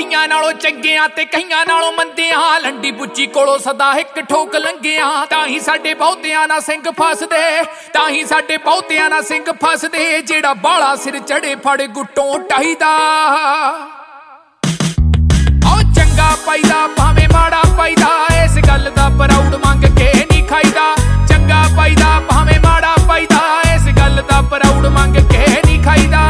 ਕਈਆਂ ਨਾਲੋਂ ਚੰਗਿਆਂ ਤੇ ਕਈਆਂ ਨਾਲੋਂ ਮੰਦਿਆਂ ਲੰਡੀ ਬੁੱਚੀ ਕੋਲੋਂ ਸਦਾ ਇੱਕ ਠੋਕ ਲੰਘਿਆ ਤਾਂ ਹੀ ਸਾਡੇ ਬਹੁਤਿਆਂ ਨਾਲ ਸਿੰਘ ਫਸਦੇ ਤਾਂ ਹੀ ਸਾਡੇ ਬਹੁਤਿਆਂ ਨਾਲ ਸਿੰਘ ਫਸਦੇ ਜਿਹੜਾ ਬਾਲਾ ਸਿਰ ਚੜੇ ਫੜ ਗੁੱਟੋਂ ਟਾਈਦਾ ਚੰਗਾ ਪਾਈਦਾ ਭਾਵੇਂ ਮਾੜਾ ਪਾਈਦਾ ਇਸ ਗੱਲ ਦਾ ਪ੍ਰਾਊਡ ਮੰਗ ਕੇ ਨਹੀਂ ਖਾਈਦਾ ਚੰਗਾ ਪਾਈਦਾ ਭਾਵੇਂ ਮਾੜਾ ਪਾਈਦਾ ਇਸ ਗੱਲ ਦਾ ਪ੍ਰਾਊਡ ਮੰਗ ਕੇ ਨਹੀਂ ਖਾਈਦਾ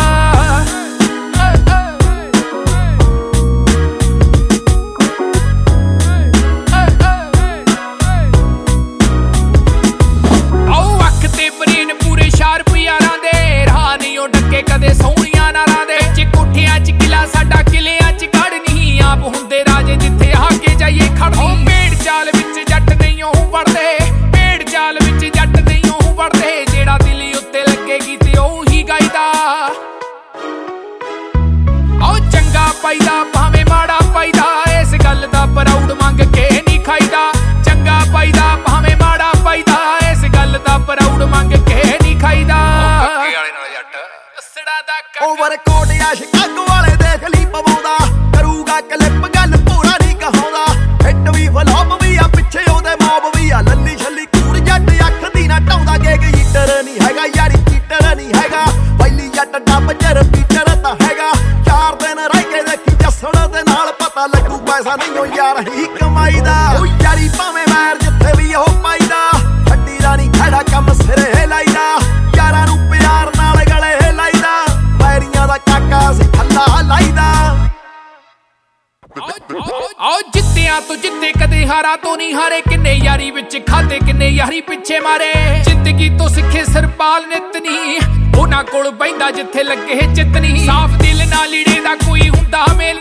ਆਓ ਅੱਖ ਤੇ ਬਰੇਨ ਪੂਰੇ ਸ਼ਾਰਪ ਯਾਰਾਂ ਦੇ ਰਾਹ ਨਹੀਂ ਉਹ ਡੱਕੇ ਕਦੇ ਸੋਹਣੀਆਂ ਨਾਰਾਂ ਦੇ ਚ ਕੋਠਿਆਂ ਚ ਕਿਲਾ ਸਾਡਾ ਕਿਲਿਆਂ ਚ ਗੜ ਨਹੀਂ ਆਪ ਹੁੰਦੇ ਰਾਜੇ ਜਿੱਥੇ ਆ ਕੇ ਜਾਈਏ ਖੜਨੀ ਭੇਡ ਚਾਲ ਵਿੱਚ ਜੱਟ ਨਹੀਂ ਉਹ ਵੜਦੇ ਭੇਡ ਚਾਲ ਵਿੱਚ ਜੱਟ ਨਹੀਂ ਉਹ ਵੜਦੇ ਜਿਹੜਾ ਦਿਲ ਉੱਤੇ ਲੱਗੇਗੀ ਤੇ ਉਹੀ ਗਾਈਦਾ ਆਓ ਚੰਗਾ ਪਾਈਦਾ ਭਾਵੇਂ ਮਾੜਾ ਪਾਈਦਾ ਇਸ ਗੱਲ ਦਾ ਪ੍ਰਾਊਡ ਮੰਗ ਕੇ ਨਹੀਂ ਖਾਈਦਾ ਚੰਗਾ ਪਾਈਦਾ ਭਾਵੇਂ ਮਾੜਾ ਪਾਈਦਾ ਇਸ ਗੱਲ ਦਾ ਪ੍ਰਾਊਡ ਮੰਗ ਕੇ ਨਹੀਂ ਖਾਈਦਾ ਕੱਕੇ ਵਾਲੇ ਨਾਲ ਜੱਟ ਅਸੜਾ ਦਾ ਓਵਰ ਕੋਟ ਆਸ਼ਿਕ ਵਾਲੇ ਦੇਖ ਲਈ ਪਵਾਉਂਦਾ ਕਰੂਗਾ ਕਲਿੱਪ ਗੱਲ ਪੂਰਾ ਨਹੀਂ ਕਹਾਉਂਦਾ ਹਿੱਟ ਵੀ ਫਲॉप ਵੀ ਆ ਪਿੱਛੇ ਉਹਦੇ ਮੌਬ ਵੀ ਆ ਲੱਲੀ ਛੱਲੀ ਕੂੜ ਜੱਟ ਅੱਖ ਦੀ ਨਾ ਢਾਉਂਦਾ ਗੇਗ ਹੀਟਰ ਨਹੀਂ ਹੈਗਾ ਯਾਰੀ ਚੀਟਰ ਨਹੀਂ ਹੈਗਾ ਵੈਲੀ ਜੱਟ ਡੱਬ ਚ ਰਿਪੀਟਰ ਤਾਂ ਹੈਗਾ 4 ਦਿਨ ਰਹਿ ਕੇ ਦੇਖੀ ਜੱਸਣ ਦੇ ਨਾਲ ਪਤਾ ਲੱਗੂ ਪੈਸਾ ਨਹੀਂ ਉਹ ਯਾਰ ਹੀ ਕਮਾਈਦਾ ਉਹ ਯਾਰੀ ਭਾਵੇਂ ਮੈਰ ਜਿੱਥੇ ਵੀ ਉਹ ਪਾਈਦਾ ਛੱਡੀ ਦਾ ਨਹੀਂ ਖੜਾ ਕੰਮ ਸਿਰੇ ਲਾਈਦਾ ਯਾਰਾਂ ਨੂੰ ਪਿਆਰ ਨਾਲ ਗਲੇ ਲਾਈਦਾ ਵੈਰੀਆਂ ਦਾ ਕਾਕਾ ਸੀ ਥੱਲਾ ਲਾਈਦਾ ਆਓ ਜਿੱਤਿਆਂ ਤੋਂ ਜਿੱਤੇ ਕਦੇ ਹਾਰਾਂ ਤੋਂ ਨਹੀਂ ਹਾਰੇ ਕਿੰਨੇ ਯਾਰੀ ਵਿੱਚ ਖਾਦੇ ਕਿੰਨੇ ਯਾਰੀ ਪਿੱਛੇ ਮਾਰੇ ਜ਼ਿੰਦਗੀ ਤੋਂ ਸਿੱਖੇ ਸਰਪਾਲ ਨਿਤ ਨਹੀਂ ਉਹਨਾਂ ਕੋਲ ਬੈਂਦਾ ਜਿੱਥੇ ਲੱਗੇ ਚਿੱਤ ਨਹੀਂ ਸਾਫ਼ ਦਿਲ ਨਾਲ ਲੀੜੇ ਦਾ ਕੋਈ ਹੁੰਦਾ ਮੇਲ